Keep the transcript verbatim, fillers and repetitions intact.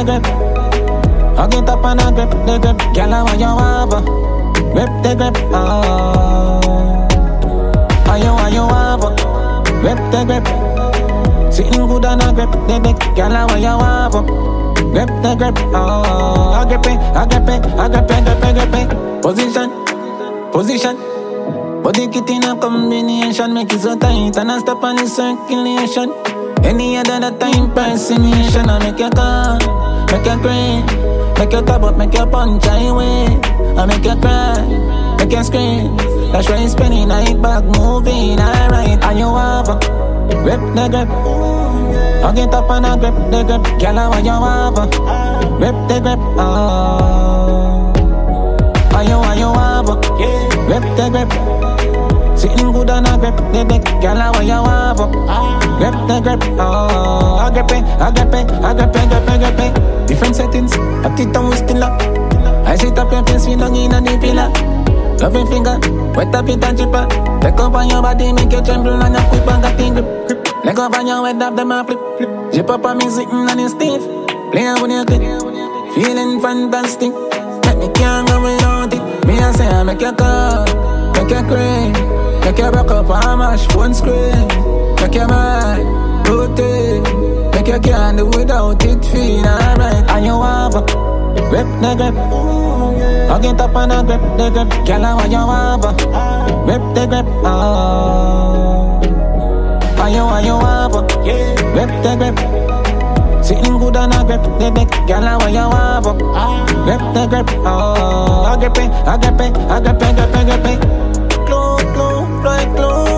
the grip. I get up and I grip the grip. Girl, I want you have grip the grip. Oh, I you want you have grip the grip. Sitting good and I grip the grip. Girl, I want you have grip the grip. Oh, I grip it, I grip it, I grip it, grip it, grip it. Position, position. Body kit in a combination, make it so tight and I stop on the circulation. Any other time impersonation, I make you calm, make you green, make you top up, make you punch highway. I make you cry, make you scream. That's why it's spinning, night back moving, alright. And you have a grip the grip. I get up and I grip the grip. Girl, I want you have a grip the grip. Oh, and you want you have a grip the grip. Sitting good and I grip the grip. Girl, I want you have a grip the grip. Oh, I grip it, I grip it, I grip it, grip it, grip it. Different settings, I sit down, we still up. I sit up your face, we long in a the pillar. Loving finger, wet up it and chipper. Take up on your body, make you tremble and you quick and got in grip, grip. Leg up on your head, up them a flip, flip. Zip up on me sitting on your stiff. Playing with your clip, feeling fantastic. Make me can't go without it. Me I say I make you call, make you cry. Make you back up and mash one screen. Make you mad, rotate. Make you can't do without it, feel alright. And you have a grip the grip. I get up and I grip the grip. Girl, I want you have a grip the grip. Oh, and you want you have a grip the grip. Sitting good and I grip the grip. Girl, I want you have a grip the grip. Oh, I grip it, I grip it, I grip it, grip it, grip it. Glue, glue, like glue.